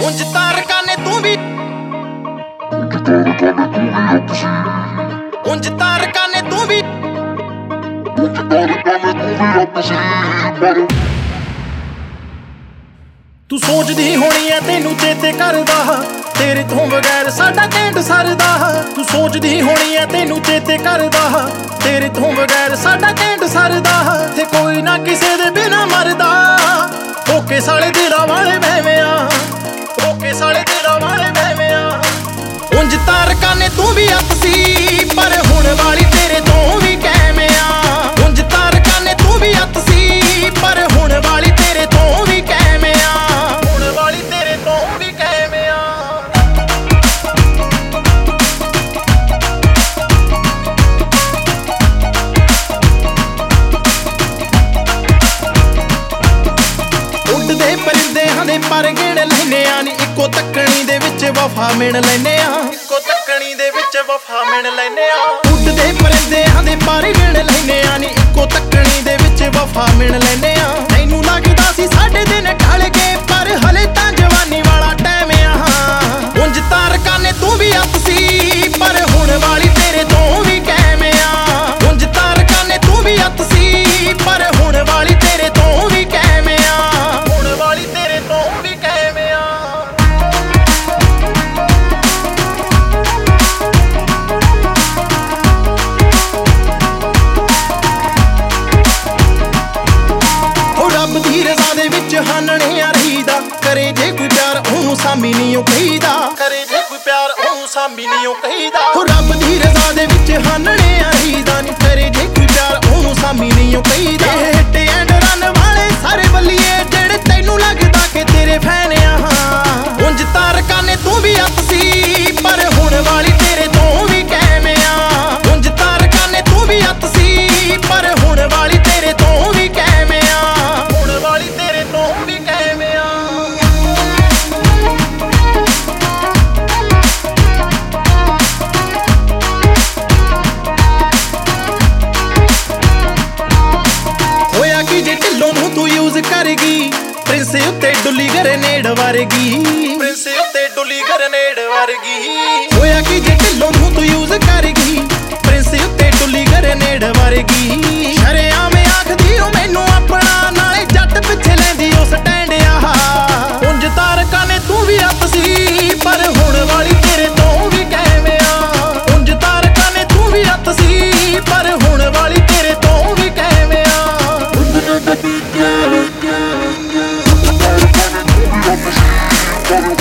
ਉਂਝ ਤਾਰਕਾਂ ਨੇ ਤੂੰ ਵੀ ਉਂਝ ਤਾਰਕਾਂ ਨੇ ਤੂੰ ਵੀ ਤੂੰ ਸੋਚਦੀ ਹੋਣੀ ਐ ਤੈਨੂੰ ਚੇਤੇ ਕਰਦਾ ਤੇਰੇ ਤੋਂ ਬਗੈਰ ਸਾਡਾ ਕੈਂਟ ਸਰਦਾ ਤੂੰ ਸੋਚਦੀ ਹੋਣੀ ਐ ਤੈਨੂੰ ਚੇਤੇ ਕਰਦਾ ਤੇਰੇ ਤੋਂ ਬਗੈਰ ਸਾਡਾ ਕੈਂਟ ਸਰਦਾ ਤੇ ਕੋਈ ਨਾ ਕਿਸੇ ਦੇ ਬਿਨਾ ਮਰਦਾ ਓਕੇ ਸਾਲੇ ਦਿਲਾਂ ਵਾਲੇ ਬਹਿਵਿਆਂ ਓਕੇ ਸਾਲੇ ਦਿਲਾਂ ਵਾਲੇ ਬਹਿਵਿਆਂ ਉਂਝ ਤਾਰਕਾਂ ਨੇ ਤੂੰ ਵੀ ਅੱਤ ਪਰ ਹੁਣ ਵਾਲੀ ਤੇਰੇ ਤੋਂ ਵੀ ਕਹਿਮਿਆ ਉਂਝ ਤਾਰਕਾਂ ਨੇ ਤੂੰ ਵੀ ਅੱਤ ਪਰ ਹੁਣ ਵਾਲੀ ਤੇਰੇ ਤੋਂ ਵੀ ਕਹਿਮਿਆ ਹੁਣ ਵਾਲੀ ਤੇਰੇ ਤੋਂ ਵੀ ਕਹਿਮਿਆ ਉੱਡਦੇ ਪਰਿੰਦਿਆਂ ਦੇ ਪਰ ਗਿਣ ਲੈਨੇ ਆ ਨੀ ਇੱਕੋ ਤੱਕਣੀ ਦੇ ਵਿੱਚ ਵਫਾ ਮਿਣ ਲੈਨੇ ਆ ਇੱਕੋ ਤੱਕਣੀ ਦੇ ਵਿੱਚ ਵਫਾ ਮਿਣ ਲੈਨੇ ਆ ਉੱਡਦੇ ਪਰਿੰਦਿਆਂ ਦੇ ਪਰ ਗਿਣ ਲੈਨੇ ਆ ਨੀ ਇੱਕੋ ਤੱਕਣੀ ਦੇ ਵਿੱਚ ਵਫਾ ਮਿਣ ਲੈਨੇ ਆ ਤੈਨੂੰ ਲੱਗਦਾ ਸੀ ਸਾਡੇ ਦਿਨ ਢਲ ਗਏ ਪਰ ਹਲੇ ਤਾਂ ਜਵਾਨੀ ਵਾਲਾ ਟਾਈਮ ਆ ਉਂਝ ਤਾਰਕਾਂ ਨੇ ਤੂੰ ਵੀ ਅੱਤ ਪਰ ਹੁਣ ਵਾਲੀ ਤੇਰੇ ਤੋਂ ਵੀ ਕਹਿਮਿਆ ਉਂਝ ਤਾਰਕਾਂ ਨੇ ਤੂੰ ਵੀ ਅੱਤ ਪਰ ਹੁਣ ਵਾਲੀ ਤੇਰੇ ਤੋਂ ਵੀ ਕਹਿਮਿਆ ਹੁਣ ਵਾਲੀ ਤੇਰੇ ਤੋਂ ਵੀ ਕਹਿਮਿਆ ਰੱਬ ਦੀ ਰਜ਼ਾ ਦੇ ਵਿੱਚ ਹਾਨਣੇ ਆ ਰਹੀਦਾ ਕਰੇ ਜੇ ਕੋਈ ਪਿਆਰ ਉਹਨੂੰ ਸਾਮੀ ਨਹੀਂ ਉਹ ਕਹੀਦਾ ਕਰੇ ਜੇ ਕੋਈ ਪਿਆਰ ਉਹਨੂੰ ਸਾਮੀ ਨਹੀਂ ਉਹ ਕਹੀਦਾ ਰੱਬ ਦੀ ਰਜ਼ਾ ਦੇ ਵਿੱਚ ਹਾਨਣੇ ਆ ਰਹੀਦਾ ਨਹੀਂ ਕਰੇ ਜੇ ਕੋਈ ਪਿਆਰ ਉਹਨੂੰ ਸਾਮੀ ਨਹੀਂ ਉਹ ਕਹੀਦਾ ਹਿੱਟ ਐਂਡ ਰਨ ਵਾਲੇ ਸਾਰੇ ਬੱਲੀਏ ਜਿਹੜੇ ਤੈਨੂੰ ਲੱਗਦਾ ਕਿ ਤੇਰੇ ਫੈਨ ਆ ਉਂਝ ਤਾਰਕਾਂ ਨੇ ਤੂੰ ਵੀ ਅੱਤ ਪਰ ਹੁਣ ਵਾਲੀ ਤੇਰੇ ਤੋਂ ਵੀ ਕਹਿਮਿਆ ਉਂਝ ਤਾਰਕਾਂ ਨੇ ਤੂੰ ਵੀ ਅੱਤ ਪਰ ਹੁਣ ਵਾਲੀ ਤੇਰੇ ਤੋਂ ਵੀ ਕਹਿਮਿਆ ਹੁਣ ਵਾਲੀ ਤੇਰੇ ਤੋਂ ਵੀ ਕਹਿਮਿਆ ਹੋਇਆ ਕਿ ਜੇ ਢਿੱਲੋਂ ਨੂੰ ਤੂੰ ਯੂਜ਼ ਕਰੇਗੀ ਪ੍ਰਿੰਸ ਉੱਤੇ ਡੁੱਲੀ ਗਰਨੇਡ ਵਰਗੀ ਪ੍ਰਿੰਸ ਉੱਤੇ ਡੁੱਲੀ ਗਰਨੇਡ ਵਰਗੀ ਹੋਇਆ ਕਿ ਜੇ ਢਿੱਲੋਂ ਨੂੰ ਤੂੰ ਯੂਜ਼ ਕਰੇਗੀ ਪ੍ਰਿੰਸ ਉੱਤੇ ਡੁੱਲੀ ਗਰਨੇਡ ਵਰਗੀ ਸ਼ਰੇਆਮ ਆਖਦੀ ਉਹ ਮੈਨੂੰ ਆਪਣਾ ਨਾਲੇ ਜੱਟ ਪਿੱਛੇ ਲੈਂਦੀ ਉਹ ਸਟੈਂਡ ਆ ਉਂਝ ਤਾਰਕਾਂ ਨੇ ਤੂੰ ਵੀ ਅੱਤ ਪਰ ਹੁਣ ਵਾਲੀ ਤੇਰੇ ਤੋਂ ਵੀ ਕਹਿਮਿਆ ਉਂਝ ਤਾਰਕਾਂ ਨੇ ਤੂੰ ਵੀ ਅੱਤ ਪਰ ਹੁਣ ਵਾਲੀ ਤੇਰੇ ਤੋਂ ਵੀ ਕਹਿਮਿਆ We'll be right back.